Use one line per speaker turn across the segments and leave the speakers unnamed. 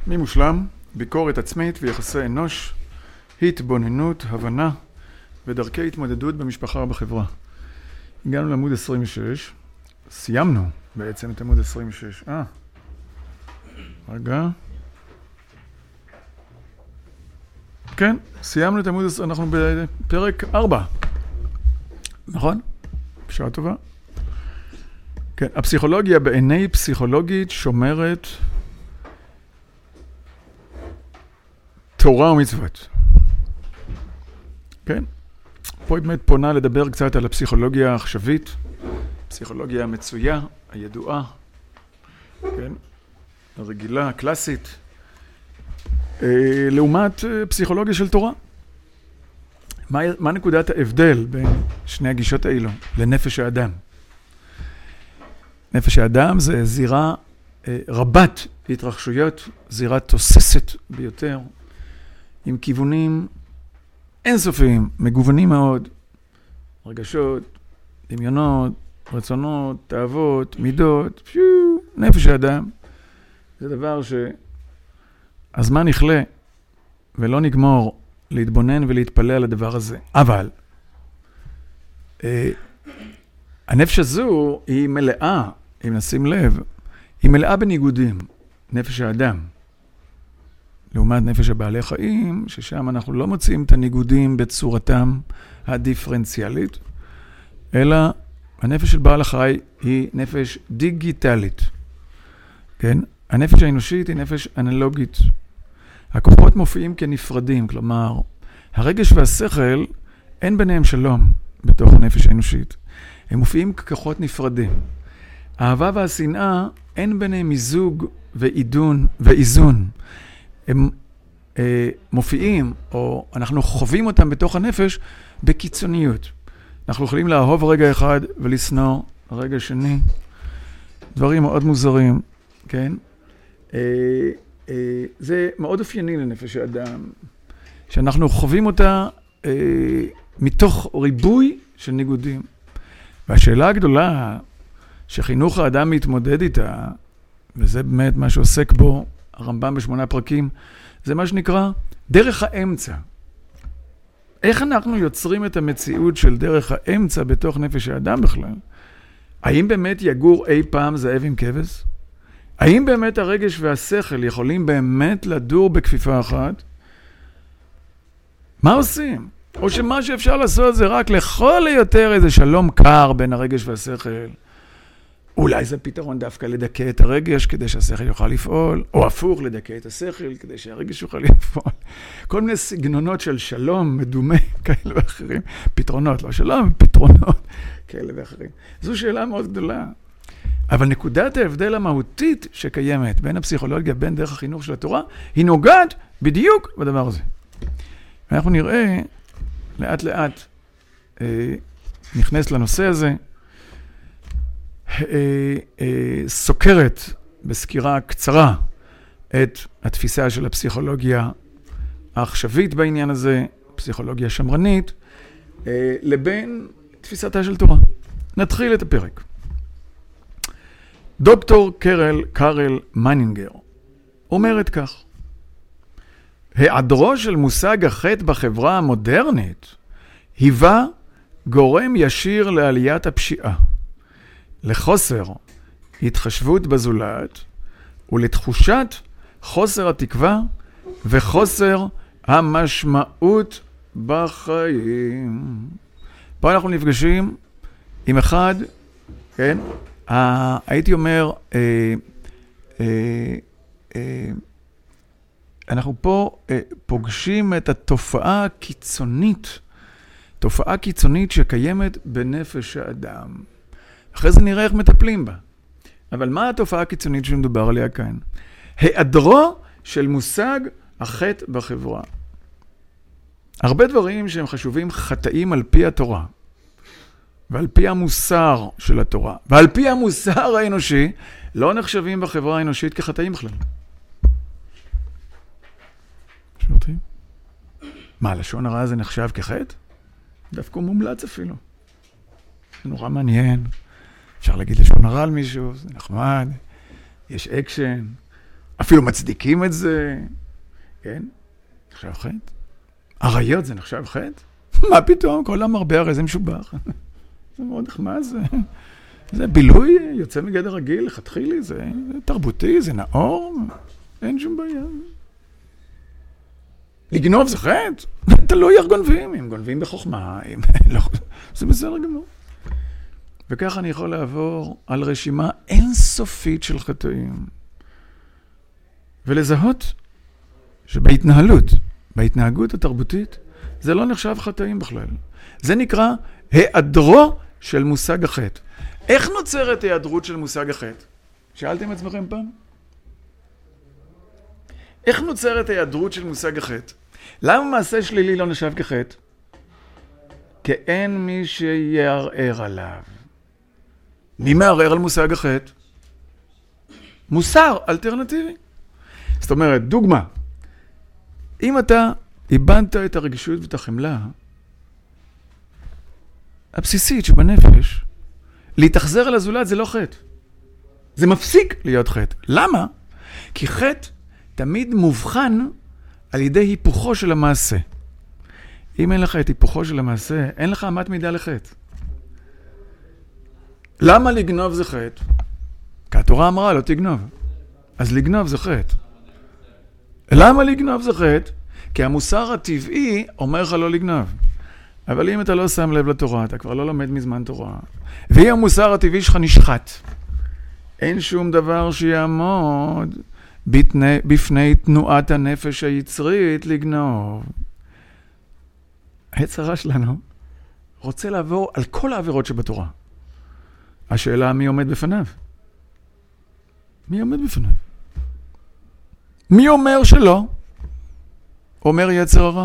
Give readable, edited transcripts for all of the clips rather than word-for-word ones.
מי מושלם? ביקורת עצמית ויחסי אנוש, התבוננות, הבנה ודרכי התמודדות במשפחה ובחברה. הגענו לעמוד 26, סיימנו בעצם את עמוד 26. רגע. כן, סיימנו את עמוד, אנחנו בפרק 4. נכון? בשעה טובה. כן, הפסיכולוגיה בעיני פסיכולוגית שומרת תורה ומצוות. כן? פה היא באמת פונה לדבר קצת על הפסיכולוגיה העכשווית, פסיכולוגיה המצויה, הידועה, כן? הרגילה, הקלאסית, לעומת פסיכולוגיה של תורה. מה נקודת ההבדל בין שני הגישות האלו לנפש האדם? נפש האדם זה זירה רבת התרחשויות, זירה תוססת ביותר, עם כיוונים אינסופיים, מגוונים מאוד, רגשות, דמיונות, רצונות, תאוות, מידות, נפש האדם. זה דבר שהזמן יכלה ולא נגמור להתבונן ולהתפלא על הדבר הזה. אבל הנפש הזו היא מלאה, אם נשים לב, היא מלאה בניגודים, נפש האדם. לעומת נפש הבעלי חיים, ששם אנחנו לא מוצאים את הניגודים בצורתם הדיפרנציאלית, אלא הנפש של בעל החי היא נפש דיגיטלית. כן? הנפש האנושית היא נפש אנלוגית. הכוחות מופיעים כנפרדים, כלומר, הרגש והשכל אין ביניהם שלום בתוך הנפש האנושית. הם מופיעים ככוחות נפרדים. האהבה והשנאה אין ביניהם מיזוג ועידון ואיזון. הם מופיעים, או אנחנו חווים אותם בתוך הנפש בקיצוניות. אנחנו יכולים לאהוב רגע אחד ולשנוא רגע שני. דברים מאוד מוזרים, כן? זה מאוד אופייני לנפש האדם, שאנחנו חווים אותה מתוך ריבוי של ניגודים. והשאלה הגדולה שחינוך האדם מתמודד איתה, וזה באמת מה שעוסק בו הרמב"ם ב8 פרקים, זה מה שנקרא דרך האמצע. איך אנחנו יוצרים את המציאות של דרך האמצע בתוך נפש האדם בכלל? האם באמת יגור אי פעם זאב עם כבש? האם באמת הרגש והשכל יכולים באמת לדור בכפיפה אחת? מה עושים? או שמה שאפשר לעשות זה רק לכל היותר איזה שלום קר בין הרגש והשכל. אולי זה פתרון דווקא לדכא את הרגש כדי שהשכל יוכל לפעול, או הפוך לדכא את השכל כדי שהרגש יוכל לפעול. כל מיני סגנונות של שלום מדומה כאלה ואחרים. פתרונות, לא שלום, פתרונות כאלה ואחרים. זו שאלה מאוד גדולה. אבל נקודת ההבדל המהותית שקיימת בין הפסיכולוגיה, בין דרך החינוך של התורה, היא נוגעת בדיוק בדבר הזה. אנחנו נראה לאט לאט נכנס לנושא הזה, סוקרת בסקירה קצרה את התפיסה של הפסיכולוגיה העכשווית בעניין הזה, פסיכולוגיה שמרנית, לבין תפיסתה של תורה. נתחיל את הפרק. דוקטור קרל מנינגר אומרת כך: היעדרו של מושג החטא בחברה המודרנית היווה גורם ישיר לעליית הפשיעה, לחוסר התחשבות בזולת ולתחושת חוסר התקווה וחוסר המשמעות בחיים. פה אנחנו נפגשים עם אחד, כן? הייתי אומר, אנחנו פה פוגשים את התופעה הקיצונית, תופעה קיצונית שקיימת בנפש האדם. אחרי זה נראה איך מטפלים בה. אבל מה התופעה הקיצונית שמדובר עליה כאן? היעדרו של מושג החטא בחברה. הרבה דברים שהם חשובים חטאים על פי התורה, ועל פי המוסר של התורה, ועל פי המוסר האנושי, לא נחשבים בחברה האנושית כחטאים בכלל. שומעים? מה, לשון הרע זה נחשב כחטא? דווקא מומלץ אפילו. זה נורא מעניין. אפשר להגיד לשון הרע על מישהו, זה נחמד, יש אקשן. אפילו מצדיקים את זה, כן? נחשב חטא. עריות זה נחשב חטא? מה פתאום? כל המרבה הרי זה משובח. זה מאוד נחמד, זה בילוי יוצא מגדר רגיל, לכתחילי, זה תרבותי, זה נאור, אין שום בעיה. לגנוב זה חטא? תלוי איך גונבים, אם גונבים בחוכמה, זה בסדר גמור. וכך אני יכול לעבור על רשימה אינסופית של חטאים. ולזהות בהתנהגות התרבותית, זה לא נחשב חטאים בכלל. זה נקרא היעדרו של מושג החטא. איך נוצרת היעדרות של מושג החטא? שאלתם עצמכם פעם? איך נוצרת היעדרות של מושג החטא? למה מעשה שלילי לא נחשב כחטא? כי אין מי שיערער עליו. מי מערער על מושג החטא? מוסר אלטרנטיבי. זאת אומרת, דוגמה, אם אתה איבדת את הרגישות ואת החמלה הבסיסית שבנפש, להתאכזר על הזולת זה לא חטא. זה מפסיק להיות חטא. למה? כי חטא תמיד מובחן על ידי היפוכו של המעשה. אם אין לך את היפוכו של המעשה, אין לך אמת מידה לחטא. למה לגנוב זה חטא? כי התורה אמרה לא תגנוב. אז לגנוב זה חטא. למה לגנוב זה חטא? כי המוסר הטבעי אומר לך לא לגנוב. אבל אם אתה לא שם לב לתורה, אתה כבר לא לומד מזמן תורה. ואם המוסר הטבעי שלך נשחט, אין שום דבר שיעמוד בפני תנועת הנפש היצרית לגנוב. היצרה שלנו רוצה לעבור על כל העבירות שבתורה. השאלה מי עומד בפניו? מי עומד בפניו? מי אומר שלא? אומר יצר הרע?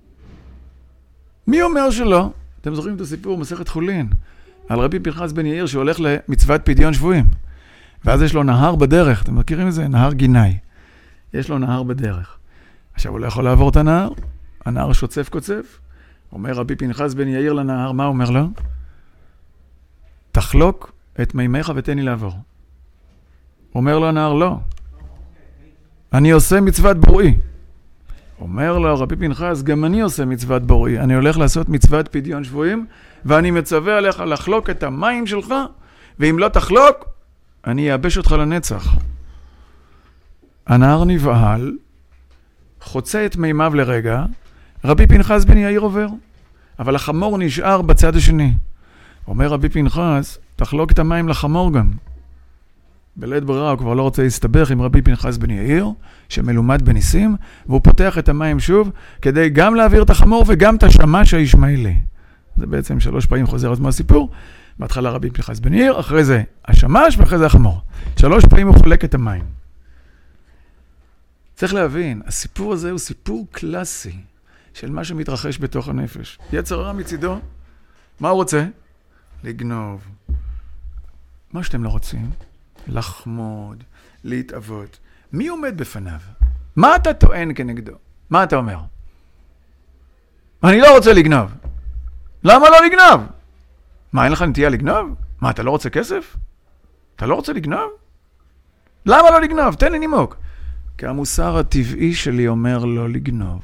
מי אומר שלא? אתם זוכרים את הסיפור מסכת חולין על רבי פנחס בן יאיר שהולך למצוות פדיון שבויים, ואז יש לו נהר בדרך. אתם מכירים את זה? נהר גיני. יש לו נהר בדרך. עכשיו הוא לא יכול לעבור את הנהר, הנהר שוצף קוצף. אומר רבי פנחס בן יאיר לנהר, מה אומר לו? תחלוק את מימיך ותן לי לעבור. אומר לו הנהר, לא. אני עושה מצוות בוראי. אומר לו רבי פנחס, גם אני עושה מצוות בוראי. אני הולך לעשות מצוות פדיון שבויים, ואני מצווה עליך לחלוק את המים שלך, ואם לא תחלוק, אני אאבש אותך לנצח. הנהר נבהל, חוצה את מימיו לרגע, רבי פנחס בן יאיר עובר, אבל החמור נשאר בצד השני. אומר רבי פנחס, תחלוק את המים לחמור גם. בלית ברירה הוא כבר לא רוצה להסתבך עם רבי פנחס בן יאיר, שמלומד בניסים, והוא פותח את המים שוב, כדי גם להעביר את החמור וגם את השמש הישמעאלי. זה בעצם 3 פעמים חוזר עצמו הסיפור. בהתחלה רבי פנחס בן יאיר, אחרי זה השמש ואחרי זה החמור. 3 פעמים הוא חולק את המים. צריך להבין, הסיפור הזה הוא סיפור קלאסי של מה שמתרחש בתוך הנפש. יצר הרע מצידו, מה הוא רוצה? לגנוב. מה שאתם לא רוצים? לחמוד, להתאבות. מי עומד בפניו? מה אתה טוען כנגדו? מה אתה אומר? אני לא רוצה לגנוב. למה לא לגנוב? מה, אין לך נטייה לגנוב? מה, אתה לא רוצה כסף? אתה לא רוצה לגנוב? למה לא לגנוב? תן לי נימוק. כי המוסר הטבעי שלי אומר לא לגנוב.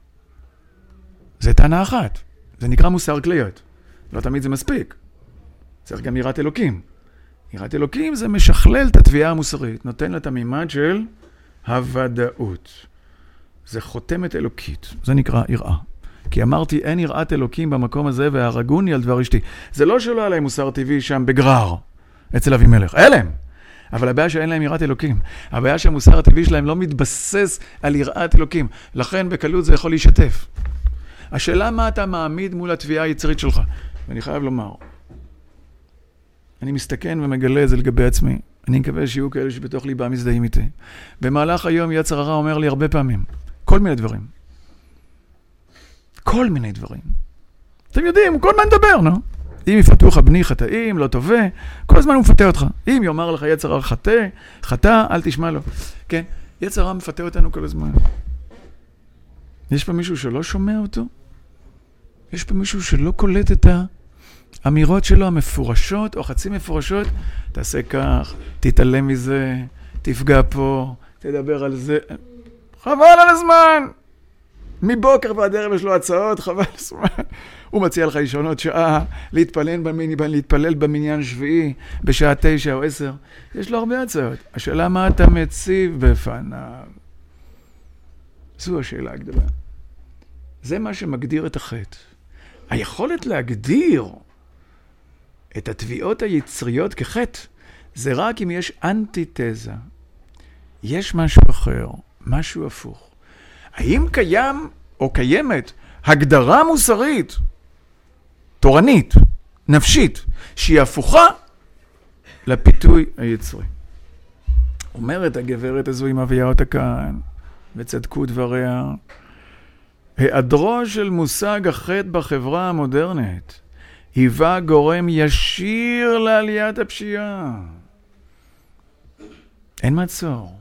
זה טענה אחת. זה נקרא מוסר כליות. לא תמיד זה מספיק. צריך גם יראת אלוקים. יראת אלוקים זה משכלל את התביעה המוסרית. נותן לה את המימד של הוודאות. זה חותמת אלוקית. זה נקרא יראה. כי אמרתי, אין יראת אלוקים במקום הזה, והרגוני על דבר אשתי. זה לא שלא עליי מוסר טבעי שם בגרר, אצל אבימלך. אליהם. אבל הבעיה שאין להם יראת אלוקים. הבעיה שהמוסר הטבעי שלהם לא מתבסס על יראת אלוקים. לכן בקלות זה יכול להישתף. השאלה מה אתה מעמיד מול התביעה היצרית שלך. ואני חייב לומר, אני מסתכן ומגלה את זה לגבי עצמי. אני מקווה שיהיו כאלה שבתוך ליבה מזדהים איתי. במהלך היום יצר הרע אומר לי הרבה פעמים, כל מיני דברים. כל מיני דברים. אתם יודעים, הוא כל הזמן מדבר, נו? אם יפתוח בני חטאים, לא טובה, כל הזמן הוא מפתה אותך. אם יאמר לך יצר הרע חטא, אל תשמע לו. כן, יצר הרע מפתה אותנו כל הזמן. יש פה מישהו שלא שומע אותו? יש פה מישהו שלא קולט את האמירות שלו המפורשות או חצי מפורשות? תעשה כך, תתעלם מזה, תפגע פה, תדבר על זה. חבל על הזמן! מבוקר ועד ערב יש לו הצעות, חבל על הזמן. הוא מציע לך לישון עוד שעה, להתפלל במניין שביעי, בשעה 9 או 10. יש לו הרבה הצעות. השאלה מה אתה מציב בפניו. זו השאלה הגדולה. זה מה שמגדיר את החטא. היכולת להגדיר את התביעות היצריות כחטא, זה רק אם יש אנטיתזה. יש משהו אחר, משהו הפוך. האם קיים או קיימת הגדרה מוסרית, תורנית, נפשית, שהיא הפוכה לפיתוי היצרי? אומרת הגברת הזו עם הביאה אותה כאן, וצדקו דבריה, היעדרו של מושג החטא בחברה המודרנית היווה גורם ישיר לעליית הפשיעה. אין מצור.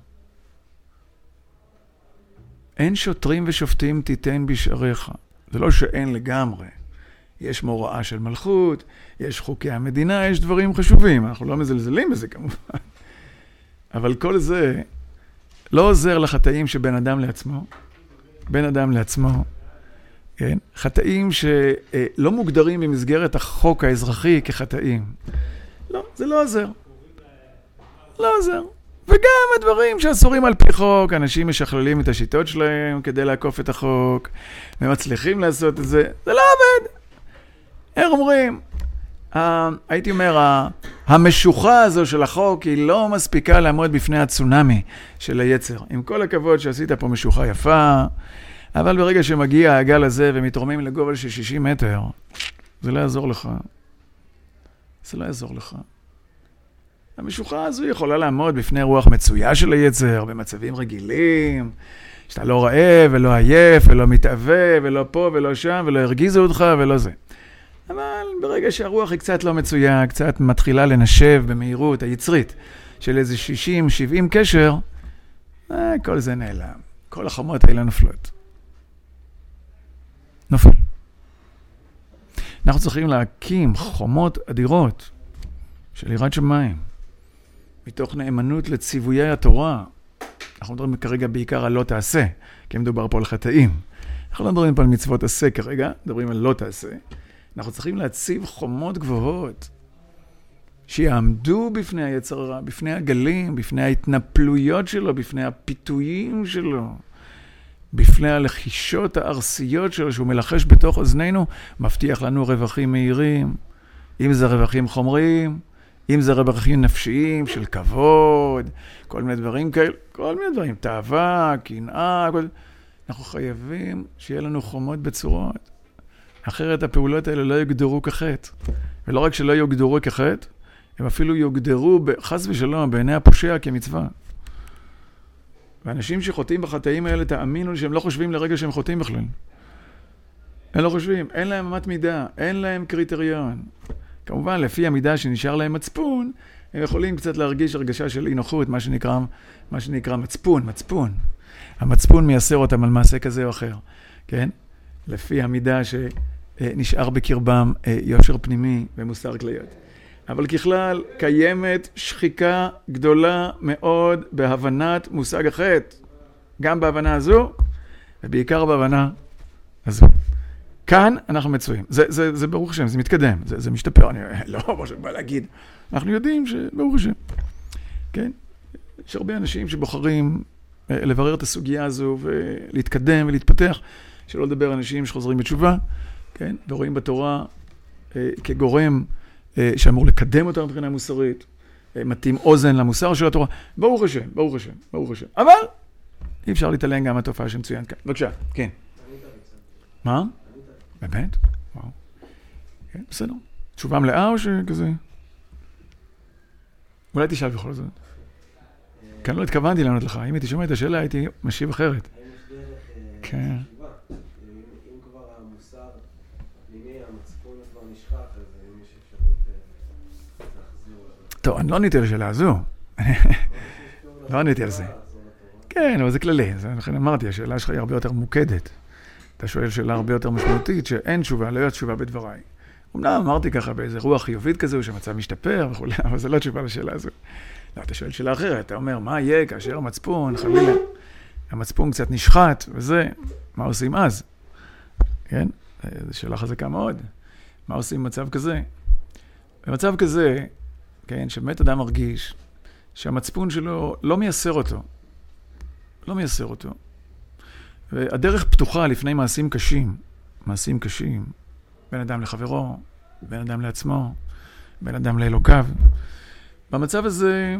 אין שוטרים ושופטים תיתן בשעריך. זה לא שאין לגמרי. יש מוראה של מלכות, יש חוקי המדינה, יש דברים חשובים. אנחנו לא מזלזלים בזה כמובן. אבל כל זה לא עוזר לחטאים שבין אדם לעצמו. בין אדם לעצמו. כן? חטאים שלא מוגדרים במסגרת החוק האזרחי כחטאים. לא, זה לא עוזר. לא עוזר. וגם הדברים שאסורים על פי חוק, אנשים משכללים את השיטות שלהם כדי לעקוף את החוק, ומצליחים לעשות את זה, זה לא עובד. איך אומרים? הייתי אומר, המשוכה הזו של החוק היא לא מספיקה לעמוד בפני הצונמי של היצר. עם כל הכבוד שעשית פה משוכה יפה, אבל ברגע שמגיע הגל הזה ומתרוממים לגובה של 60 מטר, זה לא יעזור לך. זה לא יעזור לך. המשוכה הזו יכולה לעמוד בפני רוח מצויה של היצר, במצבים רגילים, שאתה לא רעב ולא עייף ולא מתאווה ולא פה ולא שם ולא הרגיזו אותך ולא זה. אבל ברגע שהרוח היא קצת לא מצויה, קצת מתחילה לנשב במהירות היצרית של איזה 60-70 קשר, כל זה נעלם. כל החומות האלה נופלות. נופל. אנחנו צריכים להקים חומות אדירות של יראת שמיים. מתוך נאמנות לציוויי התורה. אנחנו מדברים כרגע בעיקר על לא תעשה, כי מדובר פה על חטאים. אנחנו לא מדברים פה על מצוות עשה כרגע, מדברים על לא תעשה. אנחנו צריכים להציב חומות גבוהות, שיעמדו בפני היצר הרע, בפני הגלים, בפני ההתנפלויות שלו, בפני הפיתויים שלו, בפני הלחישות הארסיות שלו, שהוא מלחש בתוך אוזנינו, מבטיח לנו רווחים מהירים, אם זה רווחים חומריים, אם זה רווחים נפשיים של כבוד, כל מיני דברים כאלה, כל מיני דברים, תאווה, קנאה, אנחנו חייבים שיהיה לנו חומות בצורות. אחרת הפעולות האלה לא יוגדרו כחטא. ולא רק שלא יוגדרו כחטא, הם אפילו יוגדרו חס ושלום בעיני הפושע כמצווה. ואנשים שחוטאים בחטאים האלה, תאמינו שהם לא חושבים לרגע שהם חוטאים בכלל. הם לא חושבים, אין להם אמת מידה, אין להם קריטריון. כמובן, לפי המידה שנשאר להם מצפון, הם יכולים קצת להרגיש הרגשה של אי נוחות, מה שנקרא מצפון. המצפון מייסר אותם על מעשה כזה או אחר, כן? לפי המידה שנשאר בקרבם יושר פנימי ומוסר כליות. אבל ככלל, קיימת שחיקה גדולה מאוד בהבנת מושג החטא. גם בהבנה הזו, ובעיקר בהבנה הזו. כאן אנחנו מצויים. זה ברוך השם, זה מתקדם, זה משתפר. אני לא בא להגיד. אנחנו יודעים שברוך השם. כן? יש הרבה אנשים שבוחרים לברר את הסוגיה הזו ולהתקדם ולהתפתח. שלא לדבר אנשים שחוזרים בתשובה, כן? ורואים בתורה כגורם שאמור לקדם אותה מבחינה מוסרית, מתאים אוזן למוסר של התורה. ברוך השם, ברוך השם, ברוך השם. אבל אי אפשר להתעלם גם מהתופעה שמצוינת כאן. בבקשה, כן. מה? באמת? וואו. כן, בסדר. תשובה מלאה או שכזה? אולי תשאל בכל זאת. כי אני לא התכוונתי לענות לך. אם הייתי שומע את השאלה, הייתי משיב אחרת. כן.
אם כבר המוסר פנימי, המצפון כבר נשחק, אז אם יש אפשרות להחזיר אותו.
טוב, אני לא עניתי על השאלה הזו. לא עניתי על זה. כן, אבל זה כללי. לכן אמרתי, השאלה שלך היא הרבה יותר מוקדת. אתה שואל שאלה הרבה יותר משמעותית, שאין תשובה, לא יהיה תשובה בדבריי. אמנם אמרתי ככה באיזה רוח חיובית כזו, שהמצב משתפר וכו', אבל זה לא תשובה לשאלה הזו. לא, אתה שואל שאלה אחרת, אתה אומר, מה יהיה כאשר המצפון, חלילה, המצפון קצת נשחט, וזה, מה עושים אז? כן? זו שאלה חזקה מאוד. מה עושים במצב כזה? במצב כזה, כן, שבאמת אדם מרגיש שהמצפון שלו לא מייסר אותו. לא מייסר אותו. והדרך פתוחה לפני מעשים קשים. מעשים קשים. בין אדם לחברו, בין אדם לעצמו, בין אדם לאלוקיו. במצב הזה,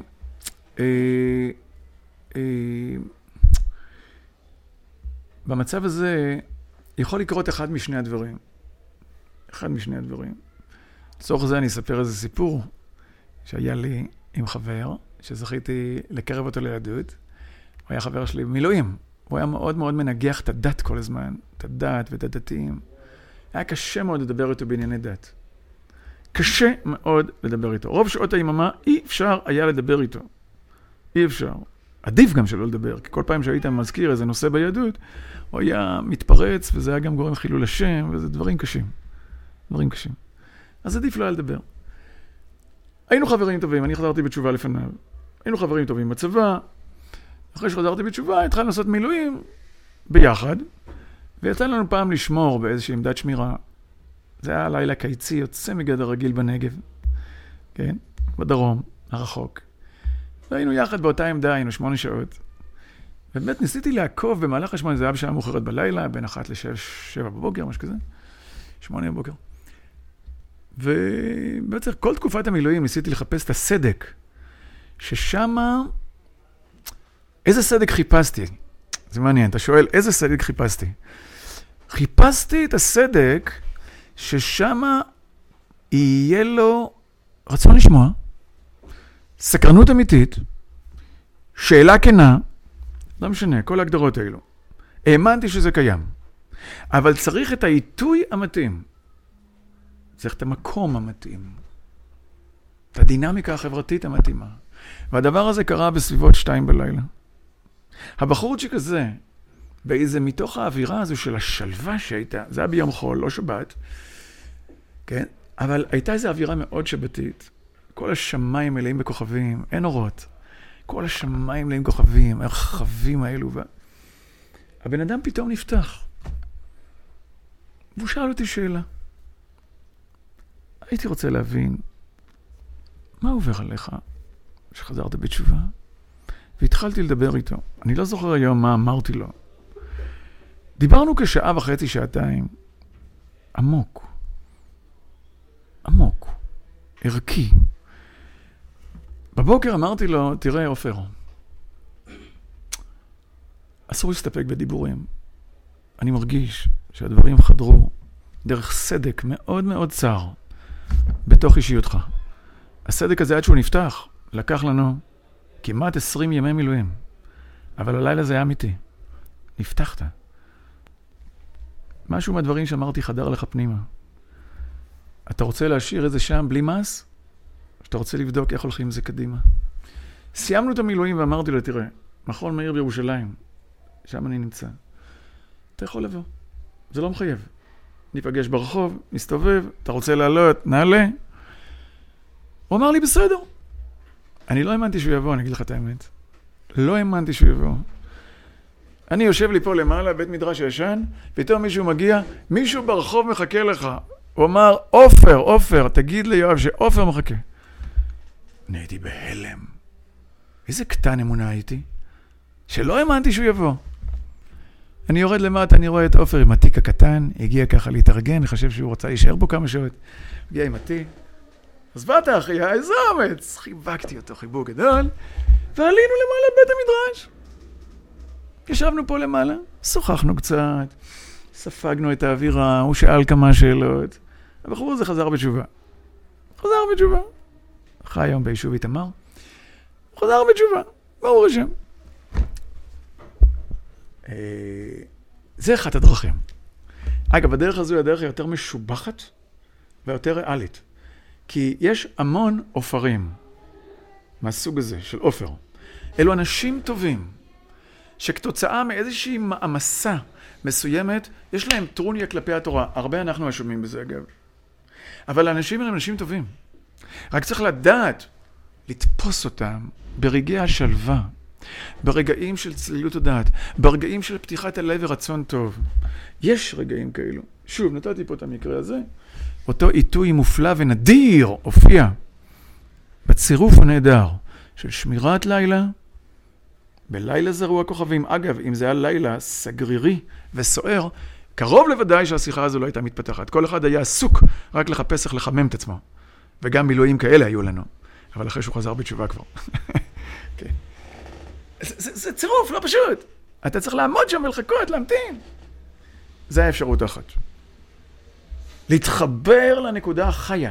במצב הזה יכול לקרות אחד משני הדברים. אחד משני הדברים. לצורך זה אני אספר איזה סיפור שהיה לי עם חבר, שזכיתי לקרב אותו ליהדות. הוא היה חבר שלי במילואים. הוא היה מאוד מאוד מנגח את הדת כל הזמן, את הדת ואת הדתיים. היה קשה מאוד לדבר איתו בענייני דת. קשה מאוד לדבר איתו. רוב שעות היממה אי אפשר היה לדבר איתו. אי אפשר. עדיף גם שלא לדבר, כי כל פעם שהיית מזכיר איזה נושא ביהדות, הוא היה מתפרץ, וזה היה גם גורם חילול השם, וזה דברים קשים. דברים קשים. אז עדיף לא היה לדבר. היינו חברים טובים, אני חזרתי בתשובה לפניו. היינו חברים טובים בצבא. אחרי שחזרתי בתשובה, התחלנו לעשות מילואים ביחד, ויצא לנו פעם לשמור באיזושהי עמדת שמירה. זה היה לילה קיצי, יוצא מגדר רגיל בנגב, כן? בדרום, הרחוק. והיינו יחד באותה עמדה, היינו 8 שעות. ובאמת ניסיתי לעקוב במהלך ה8, זה היה בשעה מאוחרת בלילה, בין 1 ל-7 בבוקר, משהו כזה. 8 בבוקר. ובעצם כל תקופת המילואים ניסיתי לחפש את הסדק, ששמה, איזה סדק חיפשתי? זה מעניין, אתה שואל, איזה סדק חיפשתי? חיפשתי את הסדק ששמה יהיה לו רצון לשמוע, סקרנות אמיתית, שאלה כנה, לא משנה, כל ההגדרות האלו. האמנתי שזה קיים. אבל צריך את העיתוי המתאים. צריך את המקום המתאים. את הדינמיקה החברתית המתאימה. והדבר הזה קרה בסביבות 2 בלילה. הבחורצ'יק הזה, באיזה מתוך האווירה הזו של השלווה שהייתה, זה היה ביום חול, לא שבת, כן? אבל הייתה איזו אווירה מאוד שבתית. כל השמיים מלאים בכוכבים, אין אורות. כל השמיים מלאים בכוכבים, הרחבים האלו. הבן אדם פתאום נפתח. והוא שאל אותי שאלה. הייתי רוצה להבין, מה עובר עליך שחזרת בתשובה? והתחלתי לדבר איתו. אני לא זוכר היום מה אמרתי לו. דיברנו כשעה וחצי, שעתיים. עמוק. עמוק. ערכי. בבוקר אמרתי לו, תראה עופר, אסור להסתפק בדיבורים. אני מרגיש שהדברים חדרו דרך סדק מאוד מאוד צר בתוך אישיותך. הסדק הזה עד שהוא נפתח, לקח לנו כמעט 20 ימי מילואים. אבל הלילה זה היה אמיתי. נפתחת. משהו מהדברים שאמרתי חדר לך פנימה. אתה רוצה להשאיר את זה שם בלי מס? שאתה רוצה לבדוק איך הולכים עם זה קדימה. סיימנו את המילואים ואמרתי לו, תראה, מכון מאיר בירושלים, שם אני נמצא. אתה יכול לבוא. זה לא מחייב. ניפגש ברחוב, נסתובב, אתה רוצה לעלות, נעלה. הוא אמר לי, בסדר. אני לא האמנתי שהוא יבוא, אני אגיד לך את האמת. לא האמנתי שהוא יבוא. אני יושב לי פה למעלה, בית מדרש ישן, פתאום מישהו מגיע, מישהו ברחוב מחכה לך. הוא אמר, עופר, תגיד ליואב שעופר מחכה. אני הייתי בהלם. איזה קטן אמונה הייתי, שלא האמנתי שהוא יבוא. אני יורד למטה, אני רואה את עופר עם התיק הקטן, הגיע ככה להתארגן, אני חושב שהוא רוצה להישאר פה כמה שעות. הגיע עם התיק. אז באת אחי, איזה אומץ. חיבקתי אותו חיבוק גדול, ועלינו למעלה בית המדרש. ישבנו פה למעלה, שוחחנו קצת, ספגנו את האווירה, הוא שאל כמה שאלות. הבחור הזה חזר בתשובה. חי היום ביישוב איתמר. חזר בתשובה, ברוך השם. זה אחת הדרכים. אגב, הדרך הזו היא הדרך היותר משובחת ויותר ריאלית. כי יש המון עופרים מהסוג הזה של עופר. אלו אנשים טובים שכתוצאה מאיזושהי מעמסה מסוימת, יש להם טרוניה כלפי התורה. הרבה אנחנו משומעים בזה אגב. אבל האנשים הם אנשים טובים. רק צריך לדעת לתפוס אותם ברגעי השלווה, ברגעים של צלילות הדעת, ברגעים של פתיחת הלב ורצון טוב. יש רגעים כאלו. שוב, נתתי פה את המקרה הזה. אותו עיתוי מופלא ונדיר הופיע בצירוף הנהדר של שמירת לילה, בלילה זרוע כוכבים. אגב, אם זה היה לילה סגרירי וסוער, קרוב לוודאי שהשיחה הזו לא הייתה מתפתחת. כל אחד היה עסוק רק לחפש איך לחמם את עצמו. וגם מילואים כאלה היו לנו. אבל אחרי שהוא חזר בתשובה כבר. כן. זה צירוף, לא פשוט. אתה צריך לעמוד שם ולחכות, להמתין. זה האפשרות האחת. להתחבר לנקודה החיה,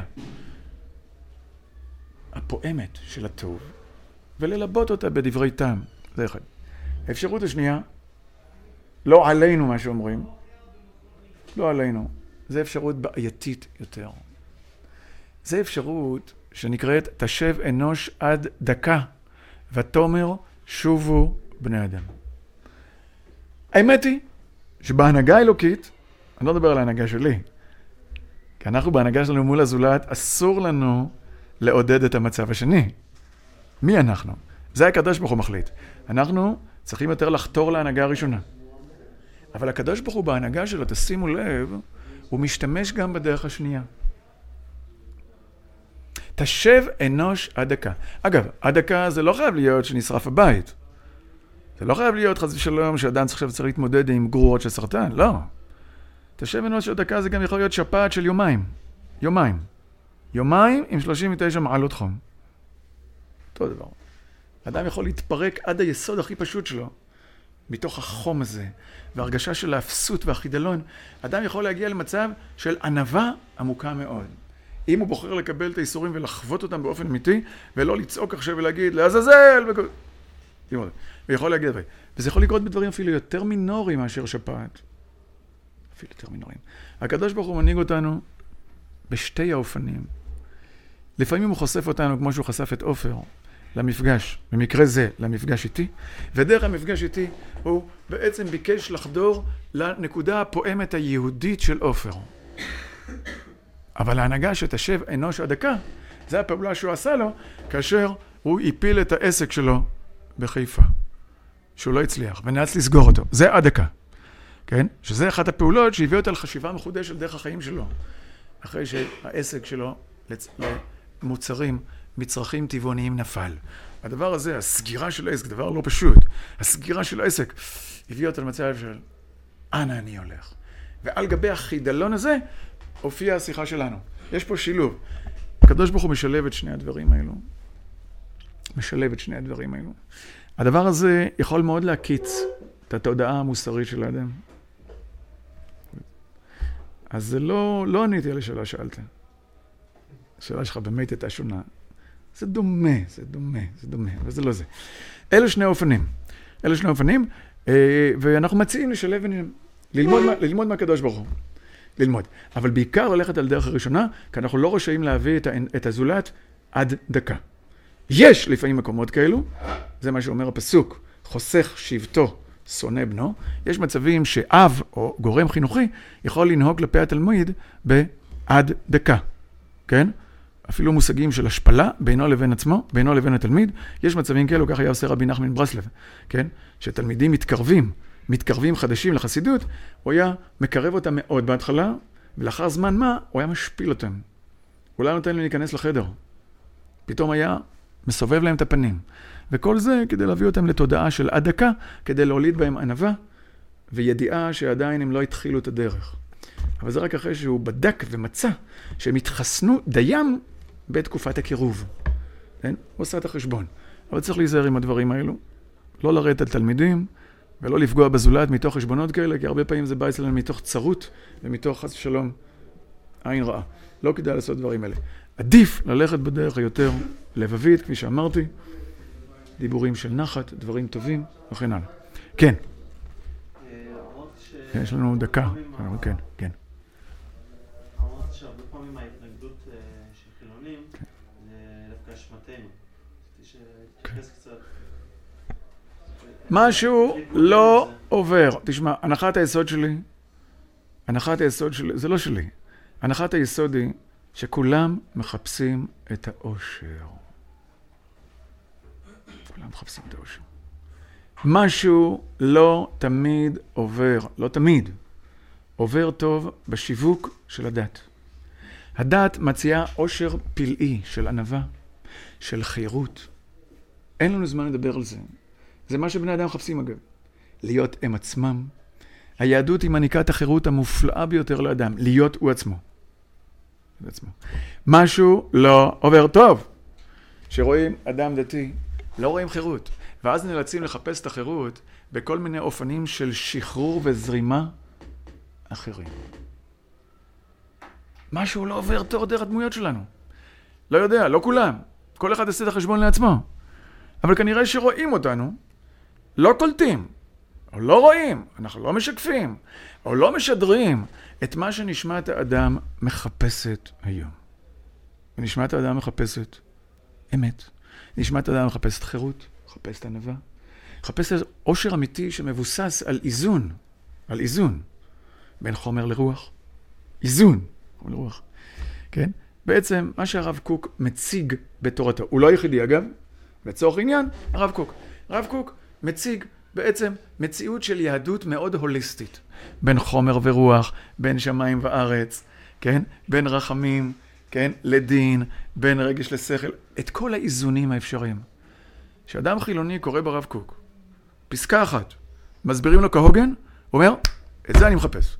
הפועמת של הטוב, וללבות אותה בדברי טעם. זה אחד. האפשרות השנייה, לא עלינו מה שאומרים, לא עלינו. זה אפשרות בעייתית יותר. זה אפשרות שנקראת תשב אנוש עד דקה, ותאמר שובו בני אדם. האמת היא שבהנהגה האלוקית, אני לא מדבר על ההנהגה שלי, כי אנחנו בהנהגה שלנו מול הזולת, אסור לנו לעודד את המצב השני. מי אנחנו? זה הקדוש ברוך הוא מחליט. אנחנו צריכים יותר לחתור להנהגה הראשונה. אבל הקדוש ברוך הוא בהנהגה שלו, תשימו לב, הוא משתמש גם בדרך השנייה. תשב אנוש עד דקה. אגב, עד דקה זה לא חייב להיות שנשרף הבית. זה לא חייב להיות חס ושלום שאדם צריך להתמודד עם גרורות של סרטן. לא. תשב אנוש עד דקה זה גם יכול להיות שפעת של יומיים. יומיים. יומיים עם 39 מעלות חום. אותו דבר. אדם יכול להתפרק עד היסוד הכי פשוט שלו. מתוך החום הזה, והרגשה של האפסות והחידלון, אדם יכול להגיע למצב של ענווה עמוקה מאוד. אם הוא בוחר לקבל את האיסורים ולחוות אותם באופן אמיתי, ולא לצעוק עכשיו ולהגיד, לעזאזל, ויכול להגיד, וזה יכול לקרות בדברים אפילו יותר מינוריים מאשר שפעת. אפילו יותר מינוריים. הקדוש ברוך הוא מנהיג אותנו בשתי האופנים. לפעמים הוא חושף אותנו כמו שהוא חשף את עופר, למפגש, במקרה זה, למפגש איתי, ודרך המפגש איתי הוא בעצם ביקש לחדור לנקודה הפועמת היהודית של עופר. אבל ההנהגה שתשב אנוש עד דקה, זה הפעולה שהוא עשה לו, כאשר הוא הפיל את העסק שלו בחיפה, שהוא לא הצליח, ונאלץ לסגור אותו. זה עד דקה, כן? שזה אחת הפעולות שהביאו אותה לחשיבה מחודשת דרך החיים שלו, אחרי שהעסק שלו למוצרים, מצרכים טבעוניים נפל. הדבר הזה, הסגירה של העסק, דבר לא פשוט, הסגירה של העסק, הביא אותה למצב של, אנה אני הולך. ועל גבי החידלון הזה, הופיעה השיחה שלנו. יש פה שילוב. הקדוש ברוך הוא משלב את שני הדברים האלו. משלב את שני הדברים האלו. הדבר הזה יכול מאוד להקיץ את התודעה המוסרית של האדם. אז זה לא עניתי על השאלה שאלת. השאלה שלך באמת הייתה שונה. זה דומה, אבל זה לא זה. אלה שני אופנים, ואנחנו מציעים לשלב ביניהם, ללמוד מהקדוש ברוך הוא. ללמוד. אבל בעיקר ללכת על דרך הראשונה, כי אנחנו לא רשאים להביא את הזולת עד דקה. יש לפעמים מקומות כאלו, זה מה שאומר הפסוק, חוסך שבטו, שונא בנו. יש מצבים שאב או גורם חינוכי יכול לנהוג כלפי התלמיד בעד דקה. כן? אפילו מושגים של השפלה בינו לבין עצמו, בינו לבין התלמיד. יש מצבים כאלו, כך היה עושה רבי נחמן ברסלב, כן? שתלמידים מתקרבים חדשים לחסידות, הוא היה מקרב אותם מאוד בהתחלה, ולאחר זמן מה, הוא היה משפיל אותם. הוא לא נותן להם להיכנס לחדר. פתאום היה מסובב להם את הפנים. וכל זה כדי להביא אותם לתודעה של עד דקה, כדי להוליד בהם ענווה, וידיעה שעדיין הם לא התחילו את הדרך. אבל זה רק אחרי שהוא בדק ומצא שהם התחסנו דיים בתקופת הקירוב. כן? הוא עושה את החשבון. אבל צריך להיזהר עם הדברים האלו. לא לרדת על תלמידים, ולא לפגוע בזולת מתוך חשבונות כאלה, כי הרבה פעמים זה בא אצלנו מתוך צרות, ומתוך חס ושלום עין רעה. לא כדאי לעשות דברים האלה. עדיף ללכת בדרך היותר לבבית, כפי שאמרתי, דיבורים של נחת, דברים טובים, וכן הלאה. כן. יש לנו דקה. כן.
אמרת שהרבה פעמים ההתנגדות של חילונים זה דווקא אשמתנו. שתתייחס קצת.
משהו לא עובר. תשמע, הנחת היסוד שלי, זה לא שלי. הנחת היסוד היא שכולם מחפשים את האושר. כולם מחפשים את האושר. משהו לא תמיד עובר, לא תמיד, עובר טוב בשיווק של הדת. הדת מציעה אושר פלאי של ענווה, של חירות. אין לנו זמן לדבר על זה. זה מה שבני אדם מחפשים אגב. להיות הם עצמם. היהדות היא מעניקה את החירות המופלאה ביותר לאדם, להיות הוא עצמו. משהו לא עובר טוב. שרואים אדם דתי, לא רואים חירות. ואז נאלצים לחפש את החירות בכל מיני אופנים של שחרור וזרימה אחרים. משהו לא עובר טוב דרך הדמויות שלנו. לא יודע, לא כולם. כל אחד עושה את החשבון לעצמו. אבל כנראה שרואים אותנו, לא קולטים, או לא רואים, אנחנו לא משקפים, או לא משדרים את מה שנשמת האדם מחפשת היום. ונשמת האדם מחפשת אמת. נשמת האדם מחפשת חירות, מחפשת ענווה, מחפשת עושר אמיתי שמבוסס על איזון, בין חומר לרוח. איזון, חומר לרוח. כן? בעצם מה שהרב קוק מציג בתורתו, הוא לא היחידי אגב, לצורך עניין, הרב קוק מציג בעצם מציאות של יהדות מאוד הוליסטית, בין חומר ורוח, בין שמיים וארץ, כן? בין רחמים, כן? לדין, בין רגש לשכל, את כל האיזונים האפשריים. כשאדם חילוני קורא ברב קוק, פסקה אחת, מסבירים לו כהוגן, הוא אומר, את זה אני מחפש.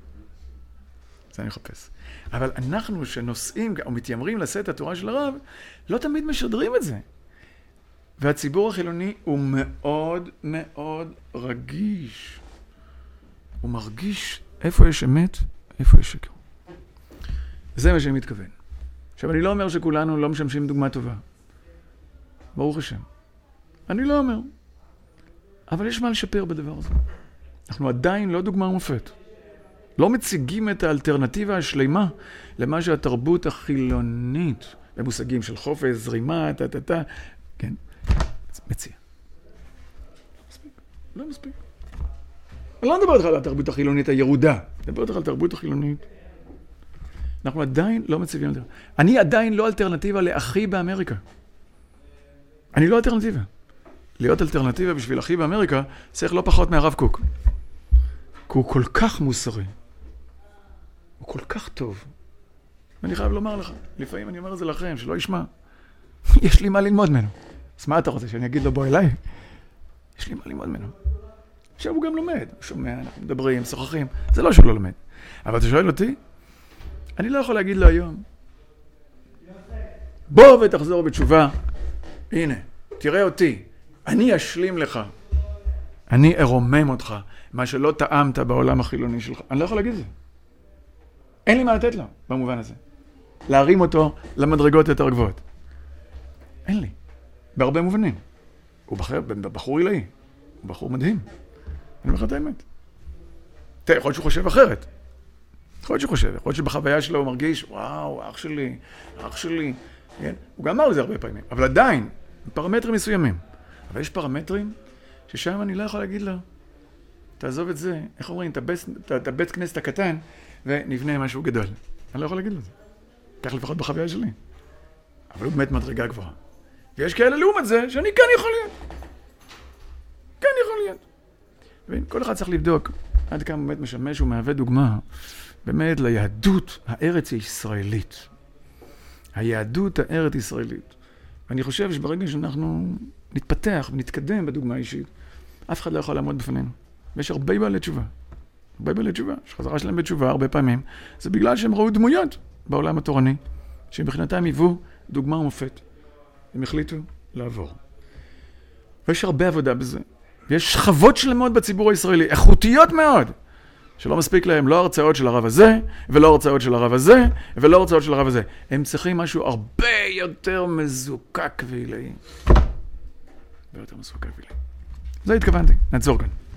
אבל אנחנו שנוסעים או מתיימרים לשאת את התורה של הרב, לא תמיד משדרים את זה. והציבור החילוני הוא מאוד מאוד רגיש. הוא מרגיש איפה יש אמת, איפה יש שקר. זה מה שאני מתכוון. עכשיו, אני לא אומר שכולנו לא משמשים דוגמה טובה. ברוך השם. אני לא אומר. אבל יש מה לשפר בדבר הזה. אנחנו עדיין לא דוגמה ומופת. לא מציגים את האלטרנטיבה השלימה למה שהתרבות החילונית, במושגים של חופש, זרימה, כן, מציע. לא מספיק. אני לא מדבר איתך על התרבות החילונית הירודה. אני מדבר איתך על התרבות החילונית. אנחנו עדיין לא מציבים יותר. אני עדיין לא אלטרנטיבה לאחי באמריקה. אני לא אלטרנטיבה. להיות אלטרנטיבה בשביל אחי באמריקה צריך לא פחות מהרב קוק. כי הוא כל כך מוסרי. הוא כל כך טוב. ואני חייב לומר לך, לפעמים אני אומר את זה לכם, שלא ישמע. יש לי מה ללמוד ממנו. אז מה אתה רוצה, שאני אגיד לו בוא אליי? יש לי מה ללמוד ממנו. עכשיו הוא גם לומד, הוא שומע, אנחנו מדברים, שוחחים. זה לא שהוא לא לומד. אבל אתה שואל אותי, אני לא יכול להגיד לו היום, בוא ותחזור בתשובה, הנה, תראה אותי, אני אשלים לך, אני ארומם אותך, מה שלא טעמת בעולם החילוני שלך. אני לא יכול להגיד את זה. אין לי מה לתת לו, במובן הזה. להרים אותו למדרגות יותר גבוהות. אין לי. בהרבה מובנים. הוא בחור עילאי. הוא בחור מדהים. אני אומר לך את האמת. תראה, יכול להיות שהוא חושב אחרת. יכול להיות שבחוויה שלו הוא מרגיש, וואו, אח שלי. כן? הוא גם אמר לזה הרבה פעמים. אבל עדיין, פרמטרים מסוימים. אבל יש פרמטרים ששם אני לא יכול להגיד לו, תעזוב את זה, איך אומרים, את הבית כנסת הקטן, ונבנה משהו גדול. אני לא יכול להגיד לו את זה. כך לפחות בחוויה שלי. אבל הוא באמת מדרגה גבוהה. ויש כאלה לעומת זה, שאני כאן יכול להיות. כל אחד צריך לבדוק עד כמה באמת משמש ומהווה דוגמה, באמת ליהדות הארץ הישראלית. היהדות הארץ ישראלית. ואני חושב שברגע שאנחנו נתפתח ונתקדם בדוגמה האישית, אף אחד לא יכול לעמוד בפנינו. ויש הרבה בעלי תשובה. שחזרה שלהם בתשובה הרבה פעמים. זה בגלל שהם ראו דמויות בעולם התורני, שבכנתם היוו דוגמה ומופת. הם החליטו לעבור. ויש הרבה עבודה בזה. ויש שכבות שלמות בציבור הישראלי, איכותיות מאוד, שלא מספיק להם לא הרצאות של הרב הזה, ולא הרצאות של הרב הזה, ולא הרצאות של הרב הזה. הם צריכים משהו הרבה יותר מזוקק ועילאי. זה התכוונתי. נעצור כאן.